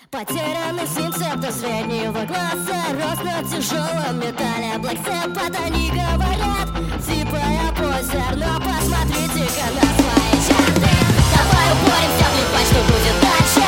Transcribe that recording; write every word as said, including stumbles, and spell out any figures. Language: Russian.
Потерянный синцеп до среднего класса, рост на тяжелом металле. Black Sabbath, они говорят, типа я позер, но посмотрите-ка на свои чарты. Давай упоримся, плевать, что будет дальше.